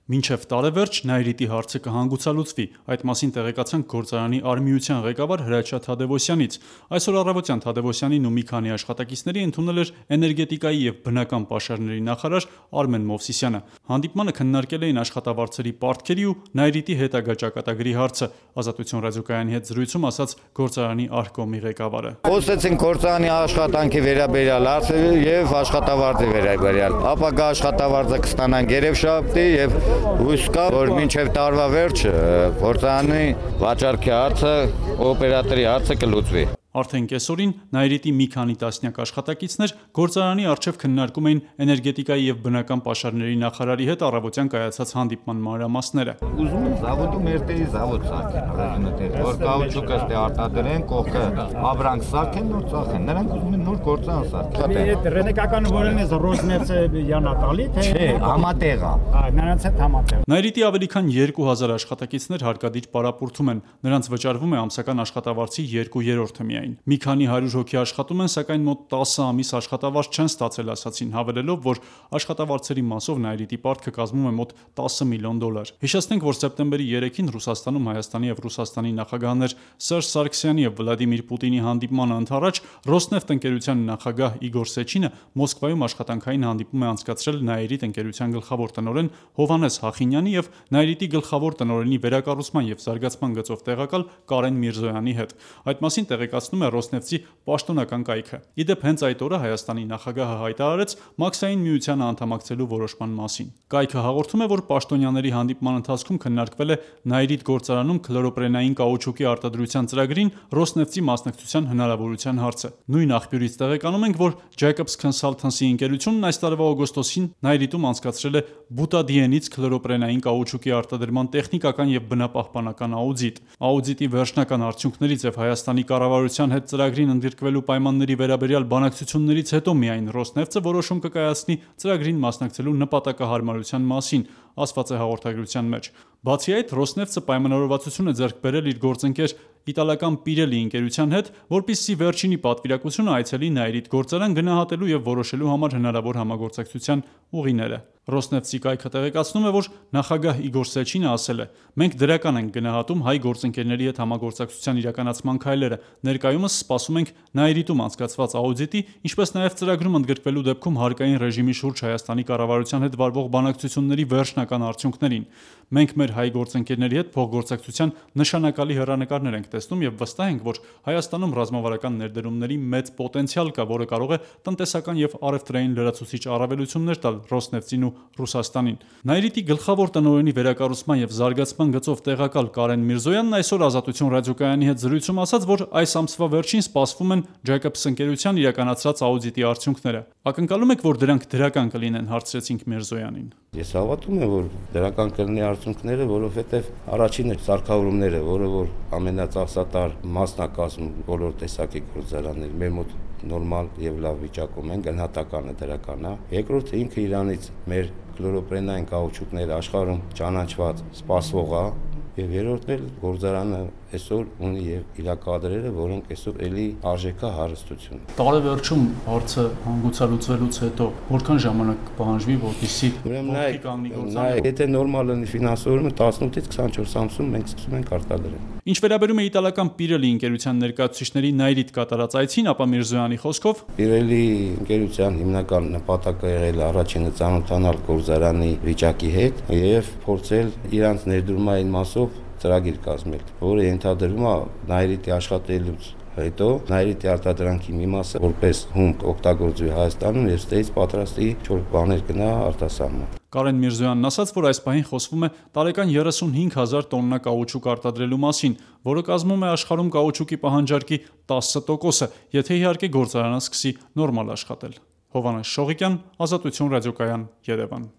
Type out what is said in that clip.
Մինչև տարեվերջ Նայիրիտի հարցը կհանգուցալուծվի, այդ մասին տեղեկացանք գործարանի արհմիության ղեկավար Հրաչյա Թադևոսյանից։ Այսօր առավոտյան Թադևոսյանին ու մի քանի աշխատակիցների ընդունել էր էներգետիկայի և բնական պաշարների նախարար Արմեն Մովսիսյանը։ Հանդիպմանը քննարկել էին աշխատավարձերի պարտքերի ու Նայիրիտի հետագա ճակատագրի հարցը, Ազատություն ռադիոկայանի հետ զրույցում ասաց գործարանի արհկոմի ղեկավարը։ Խոսեցինք գործարանի աշխատանքի վերաբերյալ հարցը և աշխատավարձի վերաբերյալ։ Ապագա աշխատավարձը կստանանք երեքշաբթի և հույս կա, որ մինչև տարվա վերջ գործարանի վաճառքի հարցը, օպերատորի հարցը կլուծվի։ Արդեն կեսօրին Նայիրիտի մի քանի տասնյակ աշխատակիցներ գործարանի առջև քննարկում էին էներգետիկայի և բնական պաշարների նախարարի հետ առավոտյան կայացած հանդիպման մանրամասները։ Ուզում են զավոդում երթերի զավոդ սարքեն, որ կաուչուկը արտադրեն, կողքը ապրանք սարքեն, նոր ծախեն։ Նրանք ուզում են նոր գործարան սարքեն։ Ռենեկական որն է Ռոսնեֆցը յանատալի, թե չէ, համատեղ է։ Նրանց հետ համատեղ։ Նայիրիտի ավելի քան 2000 աշխատակիցներ հարկադիր պարապուրդում են։ Նրանց վճարվում է ամսական աշխատավարձի 2/3-ը միայն։ Մի քանի 100 հոգի աշխատում են, սակայն մոտ 10 ամիս աշխատավարձ չեն ստացել, ասացին, հավելելով, որ աշխատավարձերի մասով Նայիրիտի պարտքը կազմում է մոտ $10 միլիոն։ Հիշեցնենք, որ սեպտեմբերի 3-ին Ռուսաստանում Հայաստանի և Ռուսաստանի նախագահներ Սերժ Սարգսյանի և Վլադիմիր Պուտինի հանդիպման ընդառաջ Ռոսնեֆտ ընկերության նախագահ Իգոր Սեչինը Մոսկվայում աշխատանքային հանդիպում է անցկացրել Նայիրիտ ընկերության գլխավոր տնօրեն Հովհաննես Հախինյանի և Նայիրիտի գլխավոր տնօրենի վերակառուցման և զարգացման գծով տեղակալ Կարեն Միրզոյանի հետ։ Այդ մասին տեղեկացնում է Ռոսնեֆտի պաշտոնական կայքը։ Ի դեպ, հենց այդ օրը Հայաստանի նախագահը հայտարարեց Մաքսային միությանը անդամակցելու որոշման մասին։ Կայքը հաղորդում է, որ պաշտոնյաների հանդիպման ընթացքում քննարկվել է Նայիրիտ գործարանում քլորոպրենային կաուչուկի արտադրության ծրագրին Ռոսնեֆտի մասնակցության հնարավորության հարցը։ Նույն աղբյուրից տեղեկանում ենք, որ Jacobs Consultancy ընկերությունն այս տարվա օգոստոսին Նայիրիտում անցկացրել է բուտադիենից քլորոպրենային կաուչուկի արտադրման տեխնիկական և բնապահպանական աուդիտ։ Աուդիտի վերջնական արդյունքներից և Հայաստանի կառավարության հետ ծրագրին ընդգրկվելու պայմանների վերաբերյալ բանակցություններից հետո միայն Ռոսնեֆտը որոշում կկայացնի ծրագրին մասնակցելու նպատակահարմարության մասին, ասված է հաղորդագրության մեջ։ Բացի այդ, Ռոսնեֆտը պայմանավորվածություն է ձեռք բերել իր գործընկեր իտալական Պիրելի ընկերության հետ, որպեսզի վերջինի պատվիրակությունը այցելի Նայիրիտ գործարան գնահատելու և որոշելու համար հնարավոր համագործակցության ուղիները։ Ռոսնեֆտի կայքը տեղեկացնում է, որ նախագահ Իգոր Սեչինը ասել է. «Մենք դրական ենք գնահատում հայ գործընկերների հետ համագործակցության իրականացման քայլերը։ Ներկայումս սպասում ենք Նայիրիտում անցկացված աուդիտի, ինչպես նաև ծրագրում ընդգրկվելու դեպքում հարկային ռեժիմի շուրջ Հայաստանի կառավարության հետ վարվող բանակցությունների վերջնական արդյունքներին։ Մենք մեր հայ գործընկերների հետ փոխգործակցության նշանակալի հեռանկարներ ենք տեսնում և վստահ ենք, որ Հայաստանում ռազմավարական ներդրումների մեծ պոտենցիալ կա, որը կարող է տնտեսական և առևտրային լրացուցիչ առավելություններ տալ Ռոսնեֆտին ու Ռուսաստանին»։ Նայիրիտի գլխավոր տնօրենի վերակառուցման և զարգացման գծով տեղակալ Կարեն Միրզոյանն այսօր Ազատություն ռադիոկայանի հետ զրույցում ասաց, որ այս ամսվա վերջին սպասվում են Jacobs ընկերության իրականացրած աուդիտի արդյունքները։ Ակնկալում եք, որ դրանք դրական կլինեն, հարցրեցինք Միրզոյանին։ Ես հավատում եմ, որ դրական կլինի արդյունքները, որովհետև առաջինը սարքավորումները, որը որ ամենածախսատար մասն է կազմում բոլոր տեսակի գործարաններ, մեր մոտ նորմալ եւ լավ վիճակում են, գնահատականը դրական է։ Երկրորդը ինքը իրանից մեր քլորոպրենային կաուչուկները աշխարհում ճանաչված, սպասվող է, եւ երրորդն էլ գործարանը այսօր ունի եւ իր կադրերը, որոնք այսօր էլի արժեքա հարստություն։ Տարեվերջում հարցը հանգուցալուծվելուց հետո որքան ժամանակ կպահանջվի, որպեսզի ողջի կանգնի գործարանը։ Եթե նորմալ լինի ֆինանսավորումը 18-ից 24 ամսում մենք սկսում ենք արտադրել։ Ինչ վերաբերում է իտալական Պիրելի ընկերության ներկայացուցիչների Նայիրիտ կատարած այցին, ապա Միրզոյանի խոսքով Պիրելի ընկերության հիմնական նպատակը եղել առաջինը ծանոթանալ գործարանի վիճակի հետ եւ փորձել իրանց ներդրումային մասով ծրագիր կազմել, որը ենթադրում է Նայիրիտի աշխատելուց հետո Նայիրիտի արտադրանքի մի մասը որպես հումք օգտագործվի Հայաստանում եւ ստեից պատրաստի 4 բաներ գնա արտասահման։ Կարեն Միրզոյանն ասաց, որ այս պահին խոսվում է տարեկան 35,000 տոննա կաուչուկ արտադրելու մասին, որը կազմում է աշխարհում կաուչուկի պահանջարկի 10%-ը, եթե իհարկե գործարանը սկսի նորմալ աշխատել։ Հովհաննես Շողիկյան, Ազատություն ռադիոկայան, Երևան։